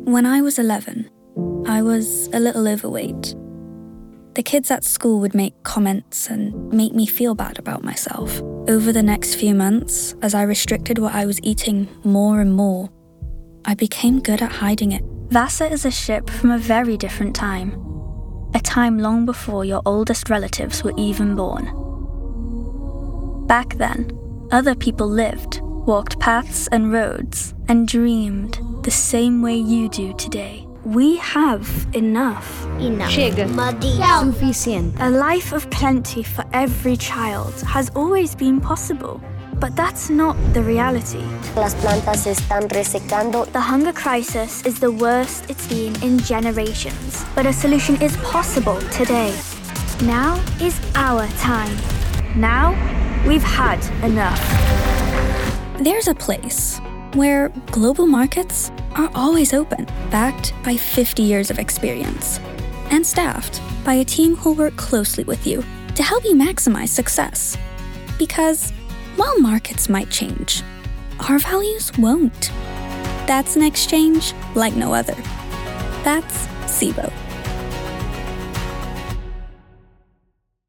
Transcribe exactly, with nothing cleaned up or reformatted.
When I was eleven, I was a little overweight. The kids at school would make comments and make me feel bad about myself. Over the next few months, as I restricted what I was eating more and more, I became good at hiding it. Vasa is a ship from a very different time. A time long before your oldest relatives were even born. Back then, other people lived, walked paths and roads, and dreamed the same way you do today. We have enough. Enough. Chega. Suficiente. A life of plenty for every child has always been possible, but that's not the reality. Las plantas se están resecando. The hunger crisis is the worst it's been in generations, but a solution is possible today. Now is our time. Now, we've had enough. There's a place where global markets are always open, backed by fifty years of experience, and staffed by a team who'll work closely with you to help you maximize success. Because while markets might change, our values won't. That's an exchange like no other. That's SIBO.